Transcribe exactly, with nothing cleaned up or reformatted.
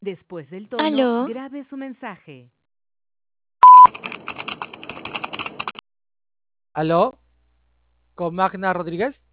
Después del tono, ¿Aló? grabe su mensaje. ¿Aló? ¿Con Magna Rodríguez?